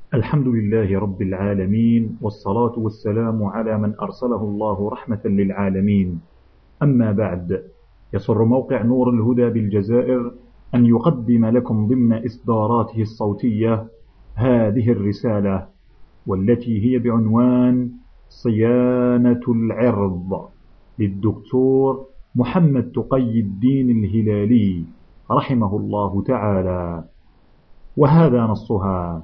الحمد لله رب العالمين، والصلاة والسلام على من أرسله الله رحمة للعالمين. أما بعد، يسر موقع نور الهدى بالجزائر أن يقدم لكم ضمن إصداراته الصوتية هذه الرسالة، والتي هي بعنوان صيانة العرض، للدكتور محمد تقي الدين الهلالي رحمه الله تعالى. وهذا نصها: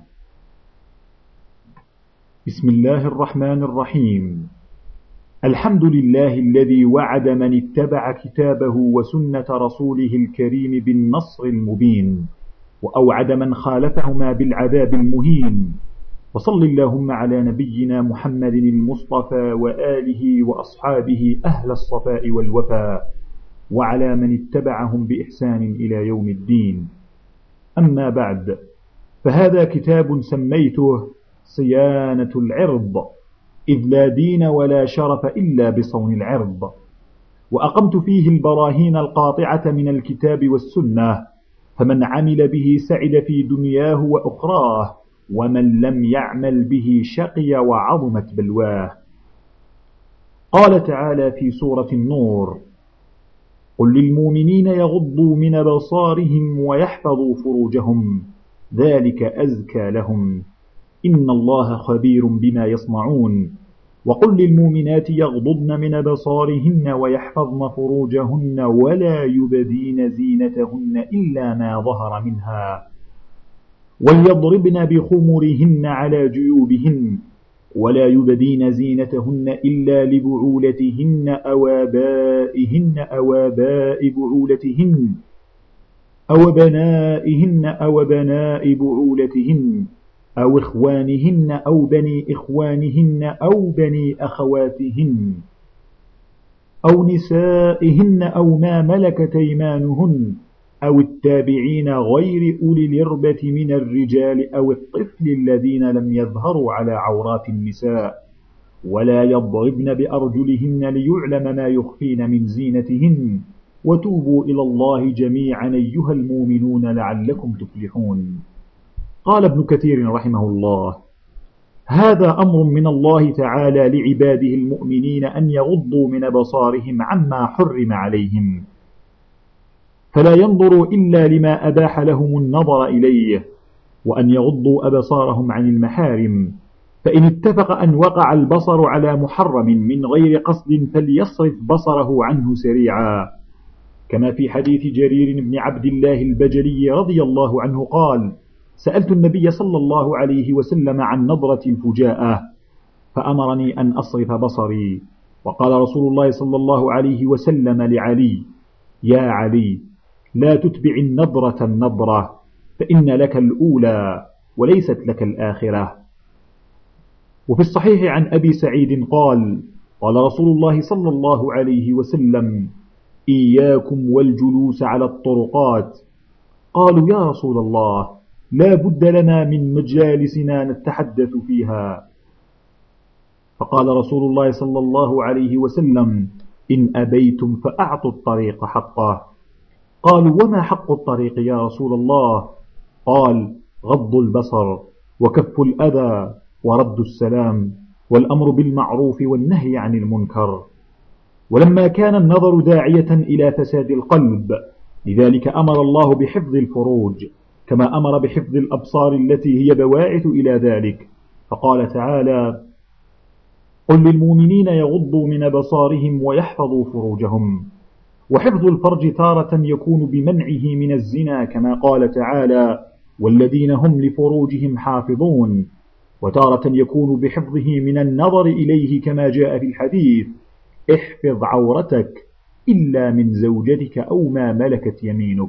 بسم الله الرحمن الرحيم. الحمد لله الذي وعد من اتبع كتابه وسنة رسوله الكريم بالنصر المبين، وأوعد من خالفهما بالعذاب المهين. وصل اللهم على نبينا محمد المصطفى وآله وأصحابه أهل الصفاء والوفاء، وعلى من اتبعهم بإحسان إلى يوم الدين. أما بعد، فهذا كتاب سميته صيانة العرض، إذ لا دين ولا شرف إلا بصون العرض. وأقمت فيه البراهين القاطعة من الكتاب والسنة، فمن عمل به سعد في دنياه وأخراه، ومن لم يعمل به شقي وعظمت بلواه. قال تعالى في سورة النور: قل للمؤمنين يغضوا من أبصارهم ويحفظوا فروجهم، ذلك أزكى لهم، إن الله خبير بما يصنعون. وقل للمؤمنات يغضضن من أبصارهن ويحفظن فروجهن ولا يبدين زينتهن إلا ما ظهر منها، وليضربن بخمرهن على جيوبهن، ولا يبدين زينتهن إلا لبعولتهن أو آبائهن أو آباء بعولتهن أو بنائهن أو بناء بعولتهن أو إخوانهن أو بني إخوانهن أو بني أخواتهن أو نسائهن أو ما ملكت أيمانهن أو التابعين غير أولي الإربة من الرجال أو الطفل الذين لم يظهروا على عورات النساء، ولا يضربن بأرجلهن ليعلم ما يخفين من زينتهن، وتوبوا إلى الله جميعا أيها المؤمنون لعلكم تفلحون. قال ابن كثير رحمه الله: هذا أمر من الله تعالى لعباده المؤمنين أن يغضوا من أبصارهم عما حرم عليهم، فلا ينظروا إلا لما أباح لهم النظر إليه، وأن يغضوا أبصارهم عن المحارم، فإن اتفق أن وقع البصر على محرم من غير قصد فليصرف بصره عنه سريعا، كما في حديث جرير بن عبد الله البجلي رضي الله عنه قال: سألت النبي صلى الله عليه وسلم عن نظرة الفجاءة، فأمرني أن أصرف بصري. وقال رسول الله صلى الله عليه وسلم لعلي: يا علي، لا تتبع النظرة النظرة، فإن لك الأولى وليست لك الآخرة. وفي الصحيح عن أبي سعيد قال: قال رسول الله صلى الله عليه وسلم: إياكم والجلوس على الطرقات. قالوا: يا رسول الله، لا بد لنا من مجالسنا نتحدث فيها. فقال رسول الله صلى الله عليه وسلم: إن أبيتم فأعطوا الطريق حقه. قالوا: وما حق الطريق يا رسول الله؟ قال: غض البصر، وكف الأذى، ورد السلام، والأمر بالمعروف والنهي عن المنكر. ولما كان النظر داعية إلى فساد القلب، لذلك أمر الله بحفظ الفروج، كما أمر بحفظ الأبصار التي هي بواعث إلى ذلك، فقال تعالى: قل للمؤمنين يغضوا من أبصارهم ويحفظوا فروجهم. وحفظ الفرج تارة يكون بمنعه من الزنا، كما قال تعالى: والذين هم لفروجهم حافظون، وتارة يكون بحفظه من النظر إليه، كما جاء في الحديث: احفظ عورتك إلا من زوجتك أو ما ملكت يمينك،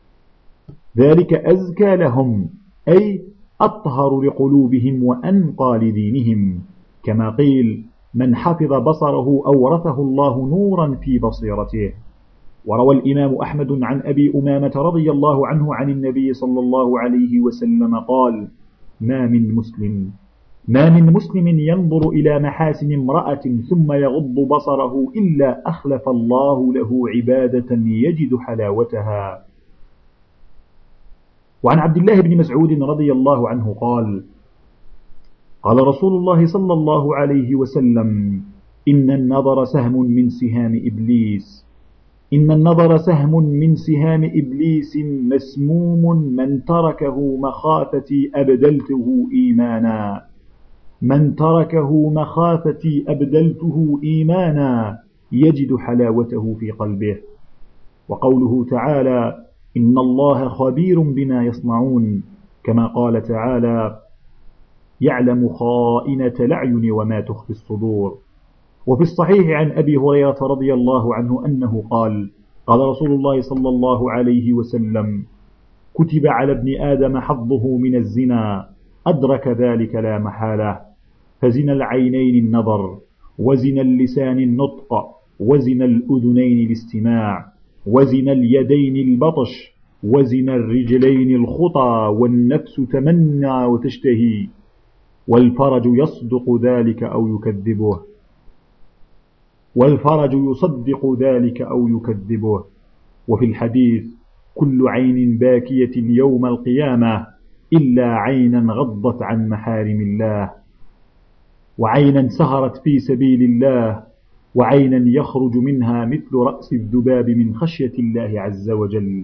ذلك أزكى لهم، أي أطهر لقلوبهم وأنقى لدينهم، كما قيل: من حفظ بصره أورثه الله نورا في بصيرته. وروى الإمام أحمد عن أبي أمامة رضي الله عنه عن النبي صلى الله عليه وسلم قال: ما من مسلم ينظر إلى محاسن امرأة ثم يغض بصره إلا أخلف الله له عبادة يجد حلاوتها. وعن عبد الله بن مسعود رضي الله عنه قال: قال رسول الله صلى الله عليه وسلم: إن النظر سهم من سهام إبليس، إن النظر سهم من سهام إبليس مسموم، من تركه مخافتي أبدلته إيمانا، من تركه مخافتي أبدلته إيمانا، يجد حلاوته في قلبه. وقوله تعالى: إن الله خبير بما يصنعون، كما قال تعالى: يعلم خائنة الأعين وما تخفي الصدور. وفي الصحيح عن أبي هريرة رضي الله عنه أنه قال: قال رسول الله صلى الله عليه وسلم: كتب على ابن آدم حظه من الزنا، أدرك ذلك لا محالة، فزن العينين النظر، وزن اللسان النطق، وزن الأذنين الاستماع، وزن اليدين البطش، وزن الرجلين الخطى، والنفس تمنى وتشتهي، والفرج يصدق ذلك أو يكذبه، والفرج يصدق ذلك أو يكذبه. وفي الحديث: كل عين باكية يوم القيامة إلا عينا غضت عن محارم الله، وعينا سهرت في سبيل الله، وعينا يخرج منها مثل رأس الذباب من خشية الله عز وجل.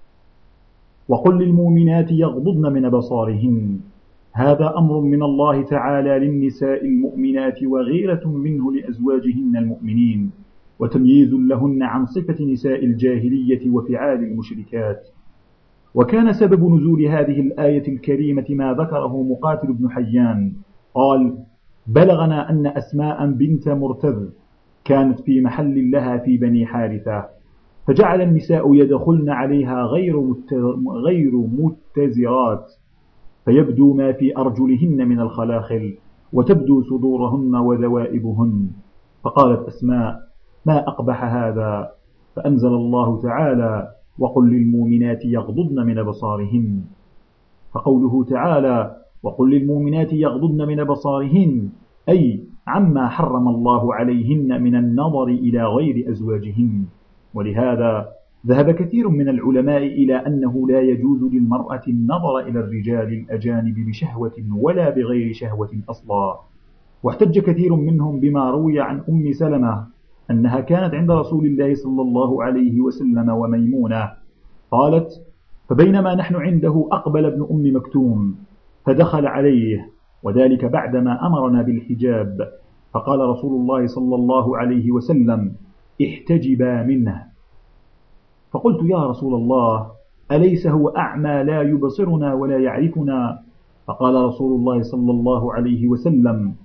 وقل للمؤمنات يغضضن من أبصارهن، هذا أمر من الله تعالى للنساء المؤمنات، وغيرة منه لأزواجهن المؤمنين، وتمييز لهن عن صفة نساء الجاهلية وفعال المشركات. وكان سبب نزول هذه الآية الكريمة ما ذكره مقاتل بن حيان قال: بلغنا أن أسماء بنت مرتذ كانت في محل لها في بني حارثة، فجعل النساء يدخلن عليها غير متزرات، فيبدو ما في أرجلهن من الخلاخل، وتبدو صدورهن وذوائبهن. فقالت أسماء: ما أقبح هذا؟ فأنزل الله تعالى: وقل للمؤمنات يغضضن من أبصارهن. فقوله تعالى: وقل للمؤمنات يغضضن من أبصارهن، أي عما حرم الله عليهن من النظر إلى غير أزواجهن. ولهذا ذهب كثير من العلماء إلى أنه لا يجوز للمرأة النظر إلى الرجال الأجانب بشهوة ولا بغير شهوة أصلا. واحتج كثير منهم بما روي عن أم سلمة أنها كانت عند رسول الله صلى الله عليه وسلم وميمونة، قالت: فبينما نحن عنده أقبل ابن أم مكتوم فدخل عليه، وذلك بعدما أمرنا بالحجاب، فقال رسول الله صلى الله عليه وسلم: احتجبا منه. فقلت: يا رسول الله، أليس هو أعمى لا يبصرنا ولا يعرفنا؟ فقال رسول الله صلى الله عليه وسلم: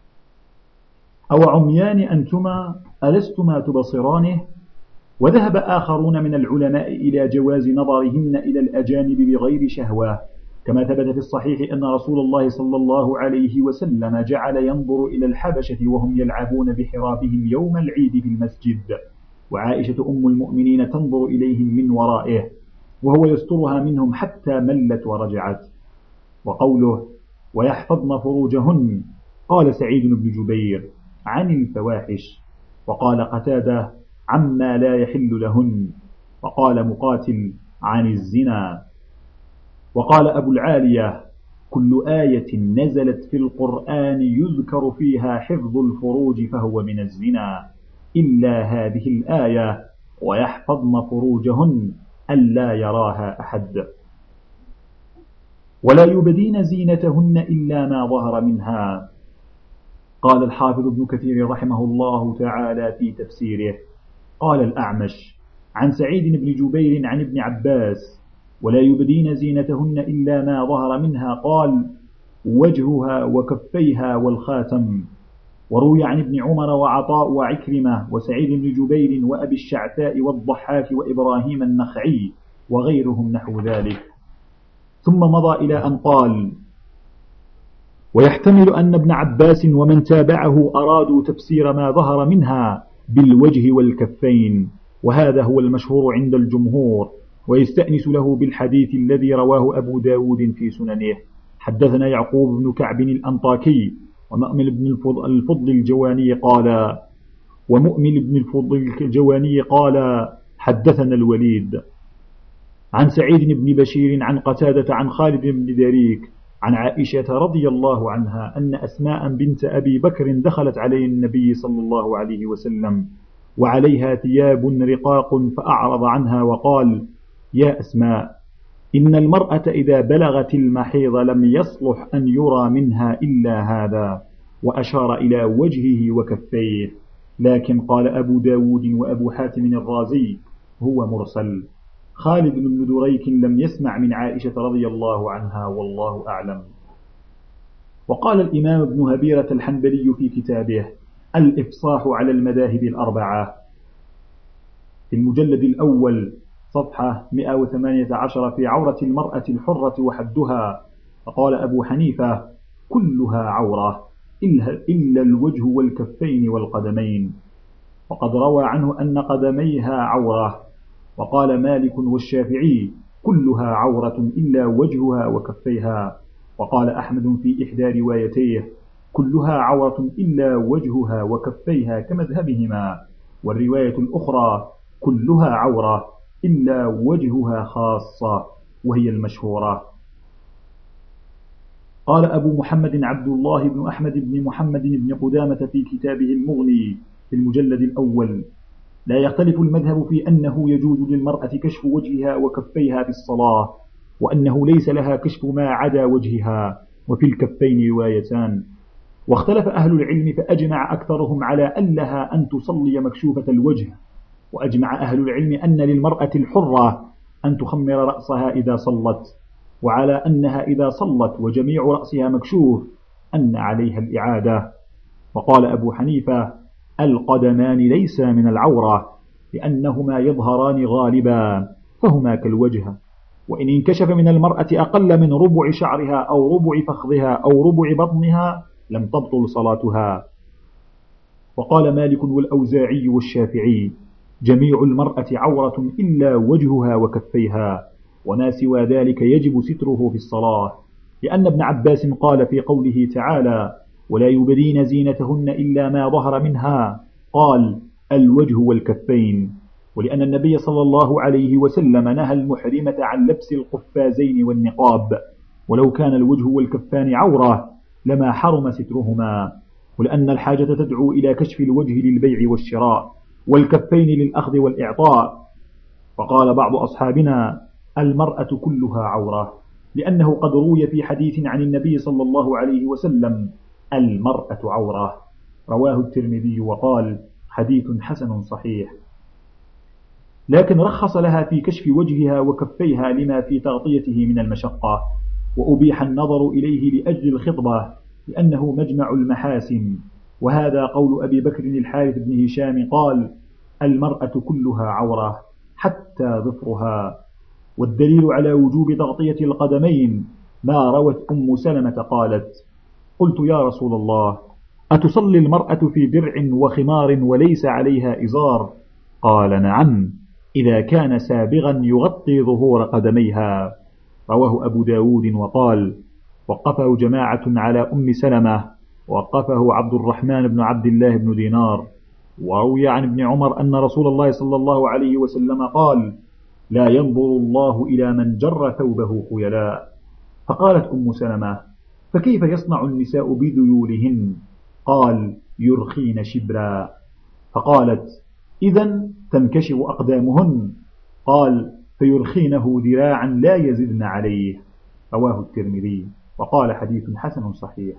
أو عميان أنتما ألستما تبصرانه؟ وذهب آخرون من العلماء إلى جواز نظرهن إلى الأجانب بغير شهوة، كما ثبت في الصحيح أن رسول الله صلى الله عليه وسلم جعل ينظر إلى الحبشة وهم يلعبون بحرابهم يوم العيد في المسجد، وعائشة أم المؤمنين تنظر إليهم من ورائه، وهو يسترها منهم حتى ملت ورجعت. وقوله: ويحفظن فروجهن، قال سعيد بن جبير: عن الفواحش، وقال قتادة: عما لا يحل لهن، وقال مقاتل: عن الزنا. وقال أبو العالية: كل آية نزلت في القرآن يذكر فيها حفظ الفروج فهو من الزنا، إلا هذه الآية: ويحفظن فروجهن ألا يراها أحد. ولا يبدين زينتهن إلا ما ظهر منها. قال الحافظ ابن كثير رحمه الله تعالى في تفسيره: قال الأعمش عن سعيد بن جبير عن ابن عباس: ولا يبدين زينتهن إلا ما ظهر منها، قال: وجهها وكفيها والخاتم. وروي عن ابن عمر وعطاء وعكرمة وسعيد بن جبير وأبي الشعثاء والضحاك وإبراهيم النخعي وغيرهم نحو ذلك. ثم مضى إلى أن قال: ويحتمل أن ابن عباس ومن تابعه أرادوا تفسير ما ظهر منها بالوجه والكفين، وهذا هو المشهور عند الجمهور، ويستأنس له بالحديث الذي رواه أبو داود في سننه: حدثنا يعقوب بن كعب الأنطاكي ومؤمل بن الفضل الجواني قال حدثنا الوليد عن سعيد بن بشير عن قتادة عن خالد بن دريك عن عائشة رضي الله عنها أن أسماء بنت أبي بكر دخلت علي النبي صلى الله عليه وسلم وعليها ثياب رقاق فأعرض عنها وقال: يا أسماء، إن المرأة إذا بلغت المحيض لم يصلح أن يرى منها إلا هذا، وأشار إلى وجهه وكفيه. لكن قال أبو داود وأبو حاتم الرازي: هو مرسل. خالد بن دريك لم يسمع من عائشة رضي الله عنها، والله أعلم. وقال الإمام ابن هبيرة الحنبلي في كتابه الإفصاح على المذاهب الأربعة في المجلد الأول صفحة 118 في عورة المرأة الحرة وحدها، فقال أبو حنيفة: كلها عورة إلا الوجه والكفين والقدمين. وقد روى عنه أن قدميها عورة. وقال مالك والشافعي: كلها عورة إلا وجهها وكفيها. وقال أحمد في إحدى روايتيه: كلها عورة إلا وجهها وكفيها كمذهبهما. والرواية الأخرى: كلها عورة إلا وجهها خاصة، وهي المشهورة. قال أبو محمد عبد الله بن أحمد بن محمد بن قدامة في كتابه المغني في المجلد الأول: لا يختلف المذهب في أنه يجوز للمرأة كشف وجهها وكفيها في الصلاة، وأنه ليس لها كشف ما عدا وجهها، وفي الكفين روايتان. واختلف أهل العلم فأجمع أكثرهم على أن لها أن تصلي مكشوفة الوجه، وأجمع أهل العلم أن للمرأة الحرة أن تخمر رأسها إذا صلت، وعلى أنها إذا صلت وجميع رأسها مكشوف أن عليها الإعادة. وقال أبو حنيفة: القدمان ليس من العورة، لأنهما يظهران غالبا فهما كالوجه، وإن انكشف من المرأة أقل من ربع شعرها أو ربع فخذها أو ربع بطنها لم تبطل صلاتها. وقال مالك والأوزاعي والشافعي: جميع المرأة عورة إلا وجهها وكفيها، وما سوى ذلك يجب ستره في الصلاة، لأن ابن عباس قال في قوله تعالى: ولا يبدين زينتهن إلا ما ظهر منها، قال: الوجه والكفين، ولأن النبي صلى الله عليه وسلم نهى المحرمة عن لبس القفازين والنقاب، ولو كان الوجه والكفان عورة لما حرم سترهما، ولأن الحاجة تدعو إلى كشف الوجه للبيع والشراء، والكفين للأخذ والإعطاء. فقال بعض أصحابنا: المرأة كلها عورة، لأنه قد روي في حديث عن النبي صلى الله عليه وسلم: المرأة عورة، رواه الترمذي وقال: حديث حسن صحيح. لكن رخص لها في كشف وجهها وكفيها لما في تغطيته من المشقة، وأبيح النظر إليه لأجل الخطبة لأنه مجمع المحاسن. وهذا قول أبي بكر الحارث بن هشام قال: المرأة كلها عورة حتى ظفرها. والدليل على وجوب تغطية القدمين ما روت أم سلمة قالت: قلت يا رسول الله، أتصلي المرأة في درع وخمار وليس عليها إزار؟ قال: نعم، إذا كان سابغا يغطي ظهور قدميها. رواه أبو داود وقال: وقفه جماعة على أم سلمة، وقفه عبد الرحمن بن عبد الله بن دينار. وروي عن ابن عمر أن رسول الله صلى الله عليه وسلم قال: لا ينظر الله إلى من جر ثوبه خيلاء. فقالت أم سلمة: فكيف يصنع النساء بذيولهن؟ قال: يرخين شبرا. فقالت: إذن تنكشف أقدامهن؟ قال: فيرخينه ذراعا لا يزدن عليه. رواه الترمذي وقال: حديث حسن صحيح.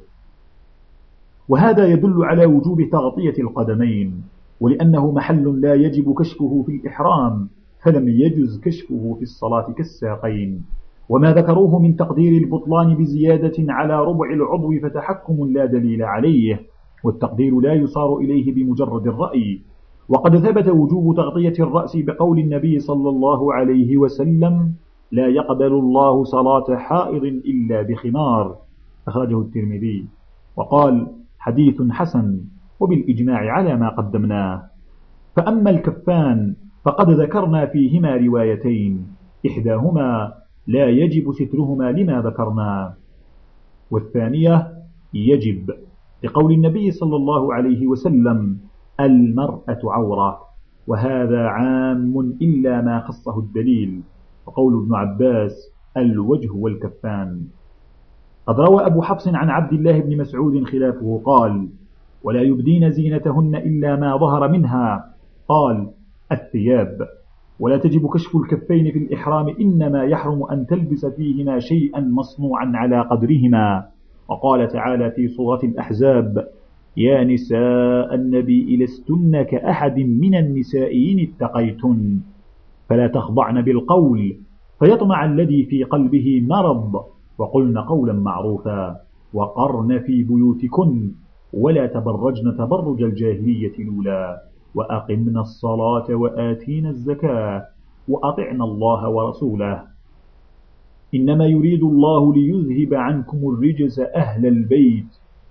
وهذا يدل على وجوب تغطية القدمين، ولأنه محل لا يجب كشفه في الإحرام فلم يجز كشفه في الصلاة كالساقين. وما ذكروه من تقدير البطلان بزيادة على ربع العضو فتحكم لا دليل عليه، والتقدير لا يصار إليه بمجرد الرأي. وقد ثبت وجوب تغطية الرأس بقول النبي صلى الله عليه وسلم: لا يقبل الله صلاة حائض إلا بخمار. أخرجه الترمذي وقال: حديث حسن، وبالإجماع على ما قدمناه. فأما الكفان فقد ذكرنا فيهما روايتين، إحداهما لا يجب سترهما لما ذكرنا، والثانية يجب لقول النبي صلى الله عليه وسلم: المرأة عورة، وهذا عام إلا ما خصه الدليل. وقول ابن عباس: الوجه والكفان. قد روى أبو حفص عن عبد الله بن مسعود خلافه قال: ولا يبدين زينتهن إلا ما ظهر منها. قال: الثياب. ولا تجب كشف الكفين في الإحرام، إنما يحرم أن تلبس فيهما شيئا مصنوعا على قدرهما. وقال تعالى في سورة الأحزاب: يا نساء النبي لستن كأحد من النساء إن اتقيتن فلا تخضعن بالقول فيطمع الذي في قلبه مرض وقلن قولا معروفا وقرن في بيوتكن ولا تبرجن تبرج الجاهلية الأولى وأقمنا الصلاة وآتينا الزكاة وأطعنا الله ورسوله إنما يريد الله ليذهب عنكم الرجس أهل البيت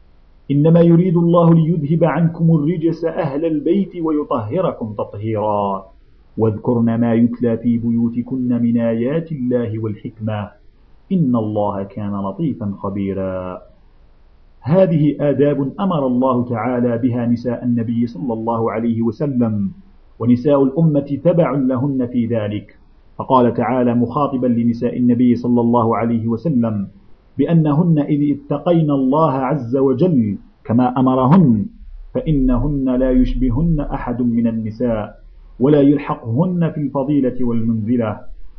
أهل البيت ويطهركم تطهيرا واذكرن ما يتلى في بيوتكن من آيات الله والحكمة إن الله كان لطيفا خبيرا. هذه آداب أمر الله تعالى بها نساء النبي صلى الله عليه وسلم، ونساء الأمة تبع لهن في ذلك. فقال تعالى مخاطبا لنساء النبي صلى الله عليه وسلم بأنهن إذ اتقين الله عز وجل كما أمرهن فإنهن لا يشبهن أحد من النساء ولا يلحقهن في الفضيلة والمنزلة.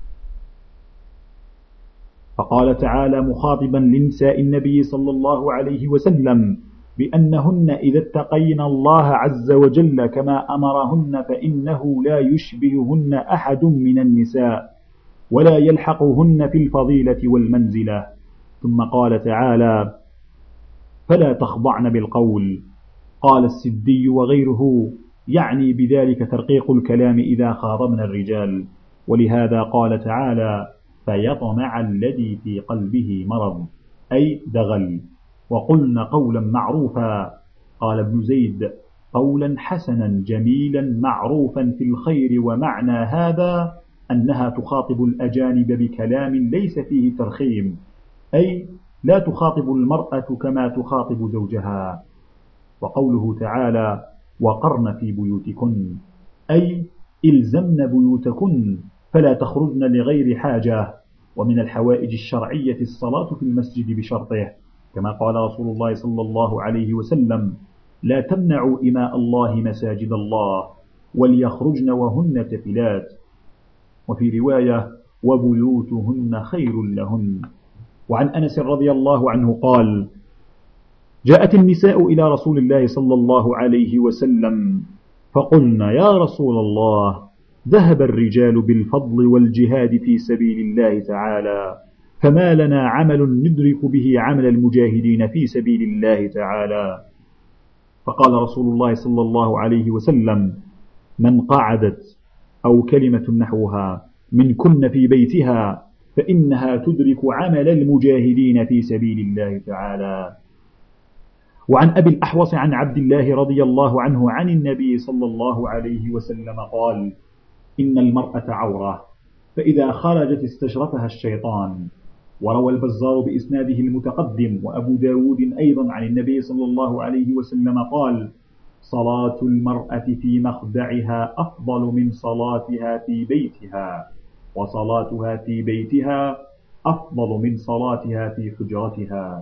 فقال تعالى مخاطبا لنساء النبي صلى الله عليه وسلم بأنهن إذا اتقين الله عز وجل كما أمرهن فإنه لا يشبههن أحد من النساء ولا يلحقهن في الفضيلة والمنزلة. ثم قال تعالى فلا تخضعن بالقول. قال السدي وغيره يعني بذلك ترقيق الكلام إذا خاطبنا الرجال، ولهذا قال تعالى فيطمع الذي في قلبه مرض أي دغل. وقلنا قولا معروفا. قال ابن زيد قولا حسنا جميلا معروفا في الخير، ومعنى هذا أنها تخاطب الأجانب بكلام ليس فيه ترخيم، أي لا تخاطب المرأة كما تخاطب زوجها. وقوله تعالى وقرن في بيوتكن أي إلزمن بيوتكن فلا تخرجن لغير حاجة. ومن الحوائج الشرعية الصلاة في المسجد بشرطه، كما قال رسول الله صلى الله عليه وسلم لا تمنعوا إماء الله مساجد الله وليخرجن وهن تفلات. وفي رواية وبيوتهن خير لهن. وعن أنس رضي الله عنه قال جاءت النساء إلى رسول الله صلى الله عليه وسلم فقلنا يا رسول الله ذهب الرجال بالفضل والجهاد في سبيل الله تعالى فما لنا عمل ندرك به عمل المجاهدين في سبيل الله تعالى. فقال رسول الله صلى الله عليه وسلم من قعدت أو كلمة نحوها من كن في بيتها فإنها تدرك عمل المجاهدين في سبيل الله تعالى. وعن أبي الأحوص عن عبد الله رضي الله عنه عن النبي صلى الله عليه وسلم قال إن المرأة عورة فإذا خرجت استشرفها الشيطان. وروى البزار بإسناده المتقدم وأبو داود أيضا عن النبي صلى الله عليه وسلم قال صلاة المرأة في مخدعها أفضل من صلاتها في بيتها وصلاتها في بيتها أفضل من صلاتها في حجرتها.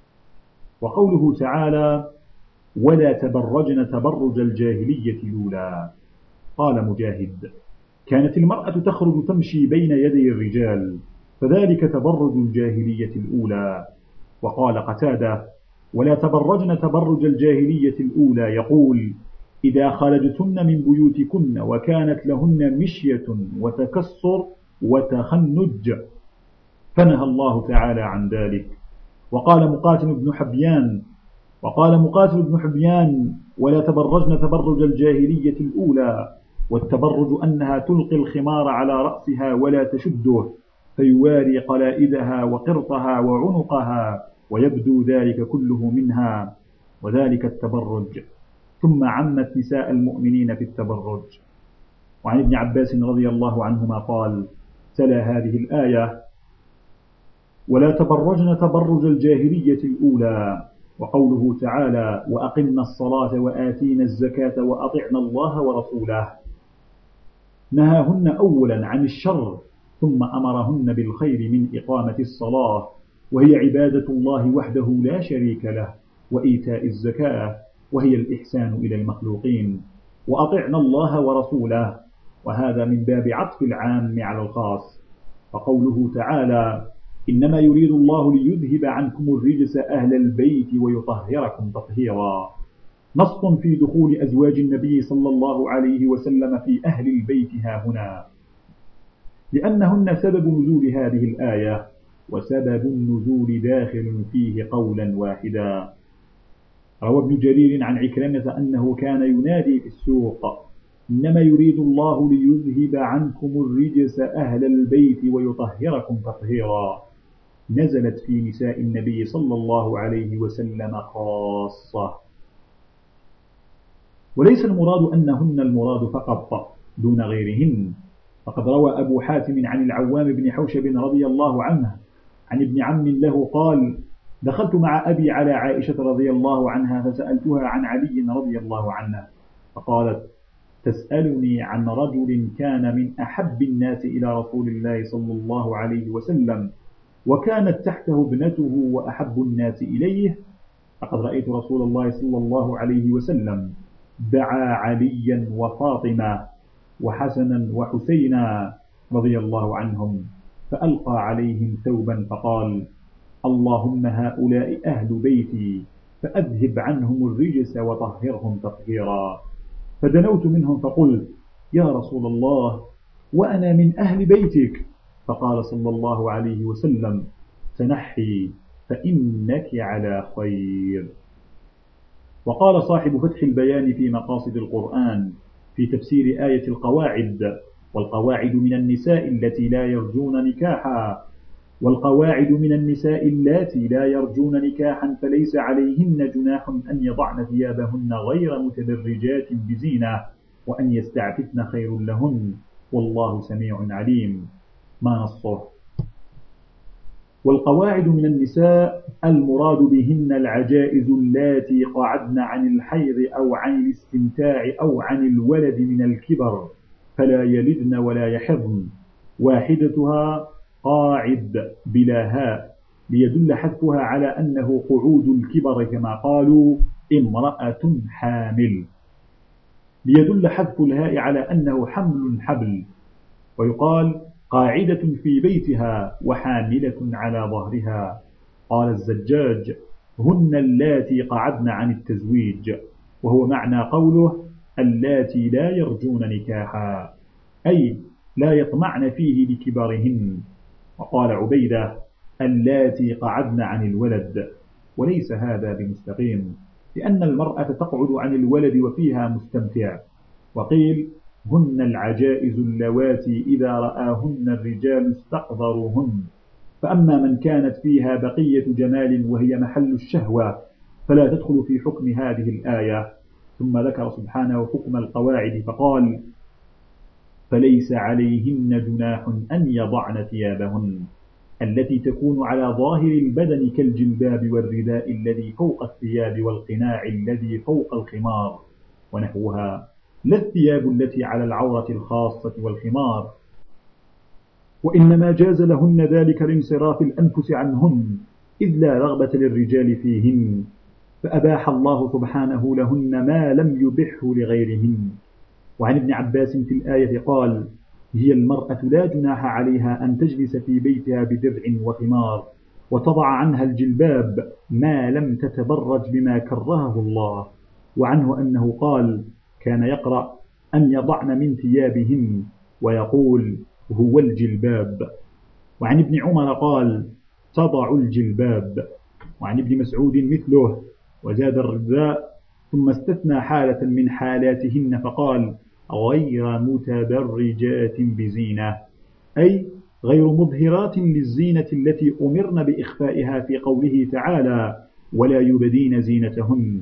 وقوله تعالى ولا تبرجن تبرج الجاهلية الأولى. قال مجاهد كانت المرأة تخرج تمشي بين يدي الرجال فذلك تبرج الجاهلية الأولى. وقال قتادة ولا تبرجن تبرج الجاهلية الأولى يقول إذا خرجتن من بيوتكن وكانت لهن مشية وتكسر وتخنج فنهى الله تعالى عن ذلك. وقال مقاتل بن حبيان ولا تبرجن تبرج الجاهلية الأولى والتبرج أنها تلقي الخمار على رأسها ولا تشده فيواري قلائدها وقرطها وعنقها ويبدو ذلك كله منها وذلك التبرج. ثم عمت نساء المؤمنين في التبرج. وعن ابن عباس رضي الله عنهما قال تلا هذه الآية ولا تبرجن تبرج الجاهلية الأولى. وقوله تعالى وأقمنا الصلاة وآتينا الزكاة وأطعنا الله ورسوله نهاهن أولا عن الشر ثم أمرهن بالخير من إقامة الصلاة وهي عبادة الله وحده لا شريك له، وإيتاء الزكاة، وهي الإحسان إلى المخلوقين، وأطعنا الله ورسوله، وهذا من باب عطف العام على الخاص. فقوله تعالى: إنما يريد الله ليذهب عنكم الرجس أهل البيت ويطهركم تطهيرا، نص في دخول أزواج النبي صلى الله عليه وسلم في أهل البيت هاهنا، لأنهن سبب نزول هذه الآية، وسبب النزول داخل فيه قولا واحدا. روى ابن جرير عن عكرمة أنه كان ينادي في السوق: إنما يريد الله ليذهب عنكم الرجس أهل البيت ويطهركم تطهيرا، نزلت في نساء النبي صلى الله عليه وسلم خاصة. وليس المراد أنهن المراد فقط دون غيرهن، فقد روى أبو حاتم عن العوام بن حوشب رضي الله عنه عن ابن عم له قال: دخلت مع أبي على عائشة رضي الله عنها فسألتها عن علي رضي الله عنه، فقالت: تسألني عن رجل كان من أحب الناس إلى رسول الله صلى الله عليه وسلم، وكانت تحته ابنته وأحب الناس إليه، فقد رأيت رسول الله صلى الله عليه وسلم دعا عليا وفاطمة وحسنا وحسينا رضي الله عنهم، فألقى عليهم ثوبا فقال: اللهم هؤلاء أهل بيتي فأذهب عنهم الرجس وطهرهم تطهيرا. فدنوت منهم فقلت: يا رسول الله، وأنا من أهل بيتك. فقال صلى الله عليه وسلم: تنحي فإنك على خير. وقال صاحب فتح البيان في مقاصد القرآن في تفسير آية القواعد: والقواعد من النساء التي لا يرجون نكاحا، والقواعد من النساء اللاتي لا يرجون نكاحا فليس عليهن جناح أن يضعن ثيابهن غير متبرجات بزينة، وأن يستعففن خير لهن، والله سميع عليم. ما نصه؟ والقواعد من النساء المراد بهن العجائز اللاتي قعدن عن الحيض أو عن الاستمتاع أو عن الولد من الكبر فلا يلدن ولا يحضن، واحدتها قاعد بلا هاء، ليدل حذفها على أنه قعود الكبر كما قالوا امرأة حامل، ليدل حذف الهاء على أنه حمل حبل، ويقال قاعدة في بيتها وحاملة على ظهرها. قال الزجاج: هن اللاتي قعدن عن التزويج، وهو معنى قوله اللاتي لا يرجون نكاحا، أي لا يطمعن فيه لكبرهن. وقال عبيدة: اللاتي قعدن عن الولد، وليس هذا بمستقيم، لأن المرأة تقعد عن الولد وفيها مستمتع. وقيل: هن العجائز اللواتي إذا رآهن الرجال استقذروهن، فأما من كانت فيها بقية جمال وهي محل الشهوة فلا تدخل في حكم هذه الآية. ثم ذكر سبحانه حكم القواعد فقال: فليس عليهن جناح أن يضعن ثيابهن، التي تكون على ظاهر البدن كالجلباب والرداء الذي فوق الثياب والقناع الذي فوق الخمار ونحوها، لا الثياب التي على العورة الخاصة والخمار، وإنما جاز لهن ذلك لانصراف الأنفس عنهن، إذ لا رغبة للرجال فيهن، فأباح الله سبحانه لهن ما لم يبحه لغيرهن. وعن ابن عباس في الآية قال: هي المرأة لا جناح عليها أن تجلس في بيتها بدرع وخمار وتضع عنها الجلباب ما لم تتبرج بما كرهه الله. وعنه أنه قال: كان يقرأ أن يضعن من ثيابهن ويقول: هو الجلباب. وعن ابن عمر قال: تضع الجلباب. وعن ابن مسعود مثله، وزاد الرداء، ثم استثنى حالة من حالاتهن فقال: غير متبرجات بزينة، أي غير مظهرات للزينة التي أمرن بإخفائها في قوله تعالى: ولا يبدين زينتهن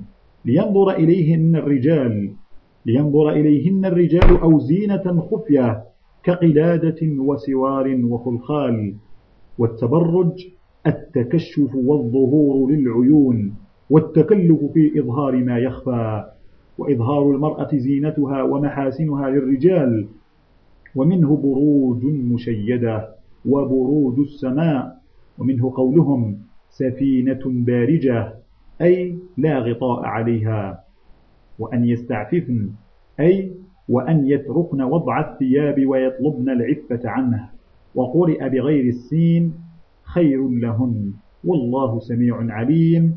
لينظر إليهن الرجال أو زينة خفية كقلادة وسوار وخلخال. والتبرج التكشف والظهور للعيون والتكلف في إظهار ما يخفى، وإظهار المرأة زينتها ومحاسنها للرجال، ومنه بروج مشيدة وبروج السماء ومنه قولهم سفينة بارجة أي لا غطاء عليها، وأن يستعففن أي وأن يتركن وضع الثياب ويطلبن العفة عنه، وقرئ بغير السين خير لهن والله سميع عليم،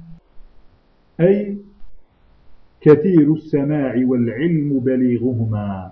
أي كثير السماع والعلم بليغهما.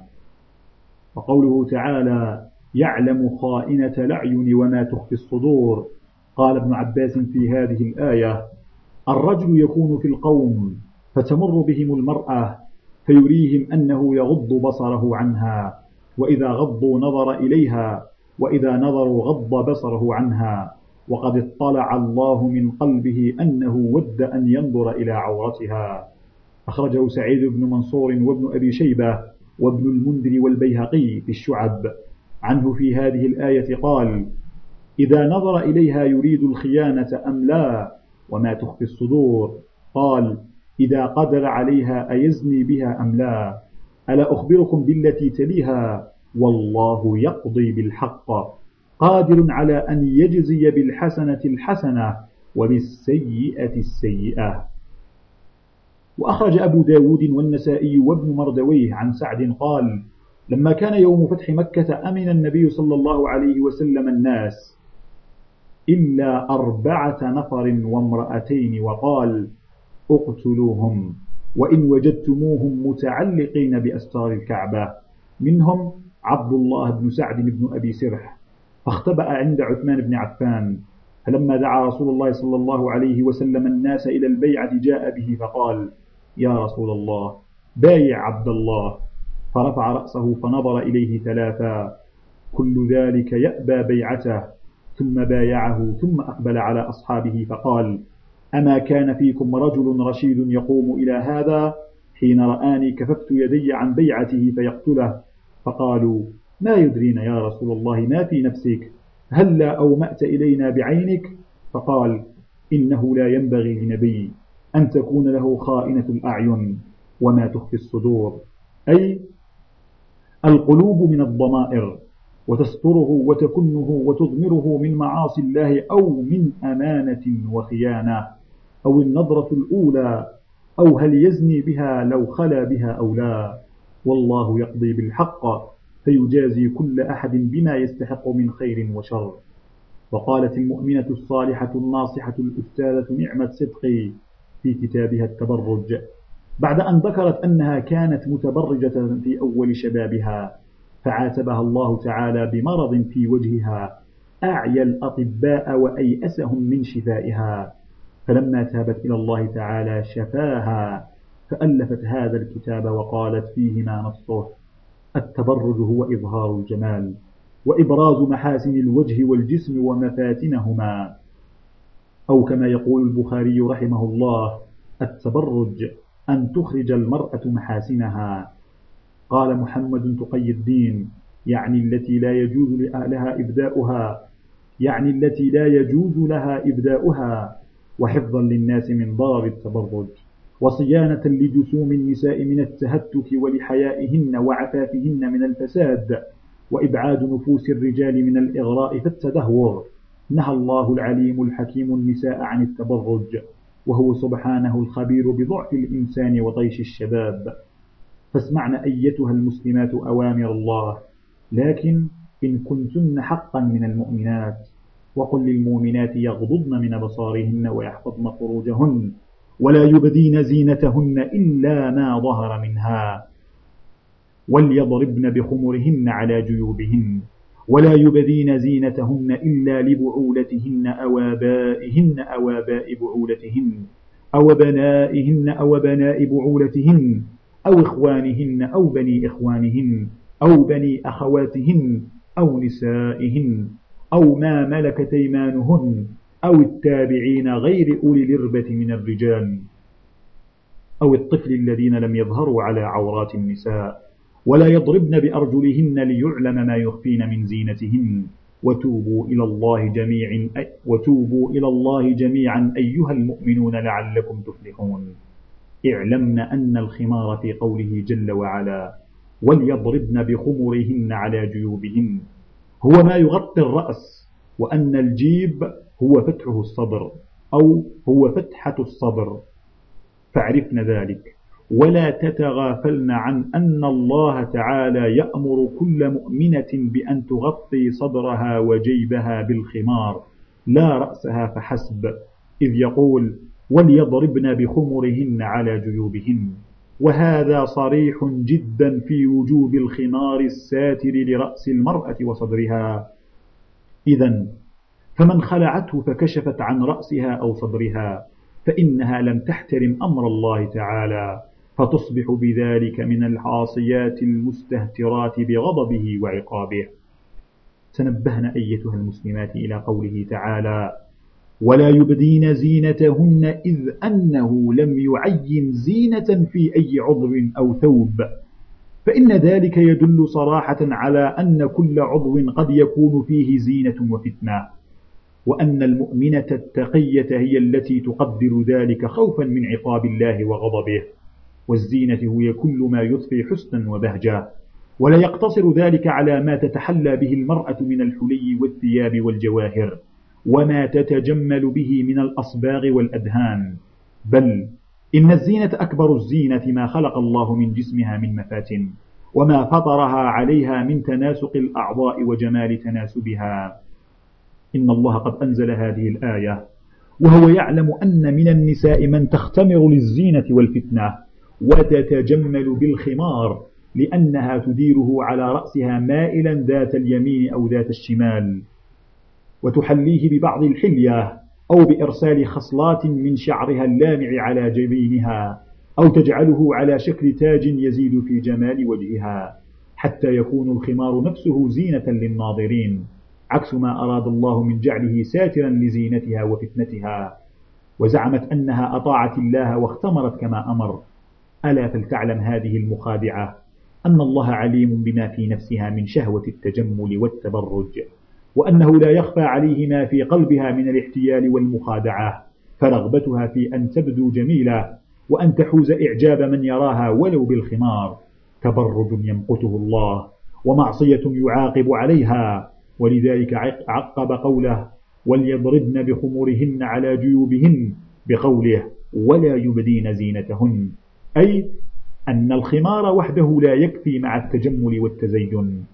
وقوله تعالى يعلم خائنة الأعين وما تخفي الصدور. قال ابن عباس في هذه الآية الرجل يكون في القوم فتمر بهم المرأة فيريهم أنه يغض بصره عنها، وإذا غضوا نظر إليها، وإذا نظروا غض بصره عنها، وقد اطلع الله من قلبه أنه ود أن ينظر إلى عورتها. أخرجه سعيد بن منصور وابن أبي شيبة وابن المنذر والبيهقي في الشعب عنه في هذه الآية قال إذا نظر إليها يريد الخيانة أم لا، وما تخفي الصدور. قال إذا قدر عليها أيزني بها أم لا. ألا أخبركم بالتي تليها والله يقضي بالحق قادر على أن يجزي بالحسنة الحسنة وبالسيئة السيئة. وأخرج أبو داود والنسائي وابن مردويه عن سعد قال لما كان يوم فتح مكة أمن النبي صلى الله عليه وسلم الناس إلا 4 نفر وامرأتين، وقال اقتلوهم وإن وجدتموهم متعلقين بأستار الكعبة، منهم عبد الله بن سعد بن أبي سرح، فاختبأ عند عثمان بن عفان، فلما دعا رسول الله صلى الله عليه وسلم الناس إلى البيعة جاء به فقال يا رسول الله بايع عبد الله، فرفع رأسه فنظر إليه 3 كل ذلك يأبى بيعته، ثم بايعه ثم أقبل على أصحابه فقال أما كان فيكم رجل رشيد يقوم إلى هذا حين رآني كففت يدي عن بيعته فيقتله، فقالوا ما يدرينا يا رسول الله ما في نفسك، هلا أومأت إلينا بعينك؟ فقال إنه لا ينبغي لنبي أن تكون له خائنة الأعين وما تخفي الصدور، أي القلوب من الضمائر، وتستره وتكنه وتضمره من معاصي الله أو من أمانة وخيانة، أو النظرة الأولى، أو هل يزني بها لو خلا بها أو لا. والله يقضي بالحق فيجازي كل أحد بما يستحق من خير وشر. وقالت المؤمنة الصالحة الناصحة الأستاذة نعمة صدقي في كتابها التبرج بعد أن ذكرت أنها كانت متبرجة في أول شبابها، فعاتبها الله تعالى بمرض في وجهها أعيا الأطباء وأيأسهم من شفائها، فلما تابت إلى الله تعالى شفاها، فألفت هذا الكتاب وقالت فيه ما نصه التبرج هو إظهار الجمال وإبراز محاسن الوجه والجسم ومفاتنهما، أو كما يقول البخاري رحمه الله التبرج أن تخرج المرأة محاسنها. قال محمد تقي الدين يعني التي لا يجوز لها إبداؤها وحفظا للناس من ضرر التبرج، وصيانة لجسوم النساء من التهتك ولحيائهن وعفافهن من الفساد، وإبعاد نفوس الرجال من الإغراء فالتدهور. نهى الله العليم الحكيم النساء عن التبرج، وهو سبحانه الخبير بضعف الإنسان وطيش الشباب. فاسمعن أيتها المسلمات أوامر الله، لكن إن كنتن حقا من المؤمنات، وقل للمؤمنات يغضضن من أبصارهن ويحفظن فروجهن ولا يبدين زينتهن إلا ما ظهر منها، وليضربن بخمرهن على جيوبهن ولا يبدين زينتهن إلا لبعولتهن أو آبائهن أو آباء بعولتهن أو بنائهن أو بناء بعولتهن أو إخوانهن أو بني إخوانهن أو بني أخواتهن أو نسائهن أو ما ملكت أيمانهن أو التابعين غير أولي الإربة من الرجال أو الطفل الذين لم يظهروا على عورات النساء، ولا يضربن بأرجلهن ليعلم ما يخفين من زينتهن، وتوبوا إلى الله جميعا أيها المؤمنون لعلكم تفلحون. اعلمن أن الخمار في قوله جل وعلا وليضربن بخمرهن على جيوبهن هو ما يغطي الرأس، وأن الجيب هو فتحه الصدر أو هو فتحة الصدر، فاعرفن ذلك، ولا تتغافلن عن أن الله تعالى يأمر كل مؤمنة بأن تغطي صدرها وجيبها بالخمار لا رأسها فحسب، إذ يقول وليضربن بخمرهن على جيوبهن، وهذا صريح جدا في وجوب الخمار الساتر لرأس المرأة وصدرها. إذن فمن خلعته فكشفت عن رأسها أو صدرها فإنها لم تحترم أمر الله تعالى، فتصبح بذلك من العاصيات المستهترات بغضبه وعقابه. تنبهن أيتها المسلمات إلى قوله تعالى ولا يبدين زينتهن إذ أنه لم يعين زينة في أي عضو أو ثوب، فإن ذلك يدل صراحة على أن كل عضو قد يكون فيه زينة وفتنة، وأن المؤمنة التقية هي التي تقدر ذلك خوفا من عقاب الله وغضبه. والزينة هي كل ما يضفي حسنا وبهجة، ولا يقتصر ذلك على ما تتحلى به المرأة من الحلي والثياب والجواهر وما تتجمل به من الأصباغ والأدهان، بل إن الزينة أكبر الزينة ما خلق الله من جسمها من مفاتن، وما فطرها عليها من تناسق الأعضاء وجمال تناسبها. إن الله قد أنزل هذه الآية وهو يعلم أن من النساء من تختمر للزينة والفتنة وتتجمل بالخمار لأنها تديره على رأسها مائلا ذات اليمين أو ذات الشمال، وتحليه ببعض الحلية أو بإرسال خصلات من شعرها اللامع على جبينها، أو تجعله على شكل تاج يزيد في جمال وجهها حتى يكون الخمار نفسه زينة للناظرين، عكس ما أراد الله من جعله ساترا لزينتها وفتنتها. وزعمت أنها أطاعت الله واختمرت كما أمر. ألا فلتعلم هذه المخادعة أن الله عليم بما في نفسها من شهوة التجمل والتبرج، وأنه لا يخفى عليه ما في قلبها من الاحتيال والمخادعة، فرغبتها في أن تبدو جميلة وأن تحوز إعجاب من يراها ولو بالخمار تبرج يمقته الله ومعصية يعاقب عليها. ولذلك عقب قوله وليضربن بخمرهن على جيوبهن بقوله ولا يبدين زينتهن، أي أن الخمار وحده لا يكفي مع التجمل والتزين.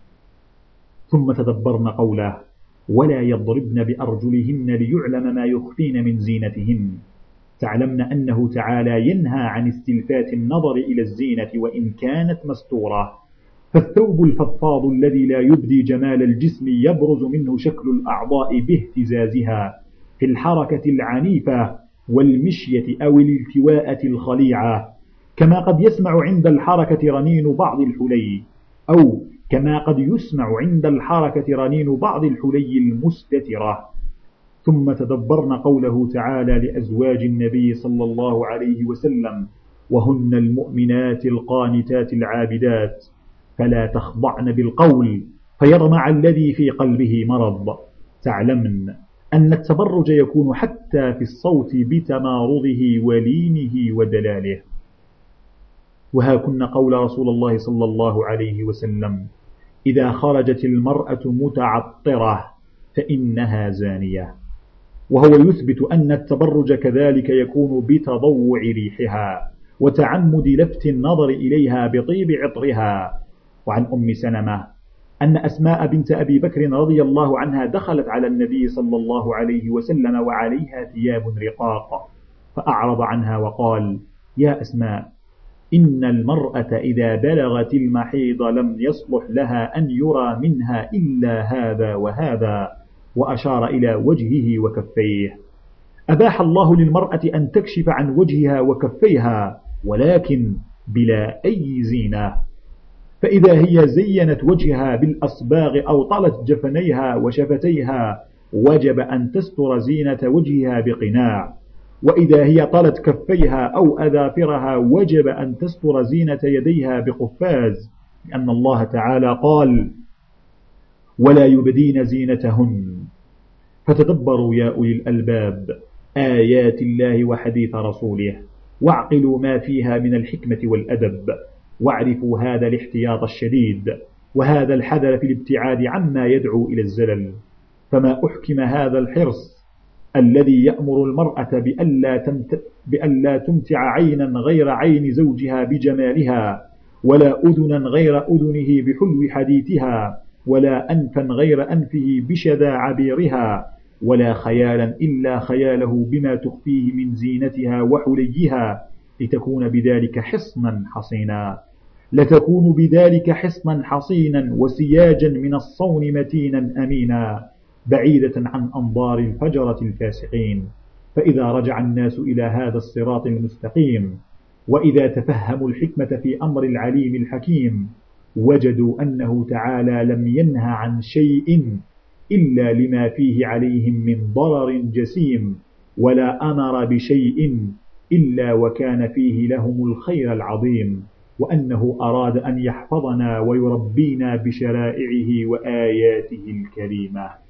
ثم تدبرن قوله ولا يضربن بأرجلهن ليعلم ما يخفين من زينتهن، تعلمن أنه تعالى ينهى عن استلفات النظر إلى الزينة وإن كانت مستورة، فالثوب الفضفاض الذي لا يبدي جمال الجسم يبرز منه شكل الأعضاء باهتزازها في الحركة العنيفة والمشية أو الالتواءة الخليعة، كما قد يسمع عند الحركة رنين بعض الحلي، أو كما قد يسمع عند الحركة رنين بعض الحلي المستترة. ثم تدبرن قوله تعالى لأزواج النبي صلى الله عليه وسلم وهن المؤمنات القانتات العابدات فلا تخضعن بالقول فيطمع الذي في قلبه مرض، تعلمن أن التبرج يكون حتى في الصوت بتمارضه ولينه ودلاله. وهاكن قول رسول الله صلى الله عليه وسلم إذا خرجت المرأة متعطرة فإنها زانية، وهو يثبت أن التبرج كذلك يكون بتضوع ريحها وتعمد لفت النظر إليها بطيب عطرها. وعن أم سلمة أن أسماء بنت أبي بكر رضي الله عنها دخلت على النبي صلى الله عليه وسلم وعليها ثياب رقاق، فأعرض عنها وقال يا أسماء إن المرأة إذا بلغت المحيض لم يصلح لها أن يرى منها إلا هذا وهذا، وأشار إلى وجهه وكفيه. أباح الله للمرأة أن تكشف عن وجهها وكفيها ولكن بلا أي زينة، فإذا هي زينت وجهها بالأصباغ أو طلت جفنيها وشفتيها وجب أن تستر زينة وجهها بقناع، وإذا هي طلت كفيها أو أذافرها وجب أن تستر زينة يديها بقفاز، لأن الله تعالى قال ولا يبدين زينتهن. فتدبروا يا أولي الألباب آيات الله وحديث رسوله، واعقلوا ما فيها من الحكمة والأدب، واعرفوا هذا الاحتياط الشديد وهذا الحذر في الابتعاد عما يدعو إلى الزلل. فما أحكم هذا الحرص الذي يأمر المرأة بألا تمتع عينا غير عين زوجها بجمالها، ولا أذنا غير أذنه بحلو حديثها، ولا أنفا غير أنفه بشذا عبيرها، ولا خيالا إلا خياله بما تخفيه من زينتها وحليها، لتكون بذلك حصنا حصينا. لتكون بذلك حصنا حصينا وسياجا من الصون متينا أمينا، بعيدة عن أنظار الفجرة الفاسقين. فإذا رجع الناس إلى هذا الصراط المستقيم، وإذا تفهموا الحكمة في أمر العليم الحكيم، وجدوا أنه تعالى لم ينه عن شيء إلا لما فيه عليهم من ضرر جسيم، ولا أمر بشيء إلا وكان فيه لهم الخير العظيم، وأنه أراد أن يحفظنا ويربينا بشرائعه وآياته الكريمة.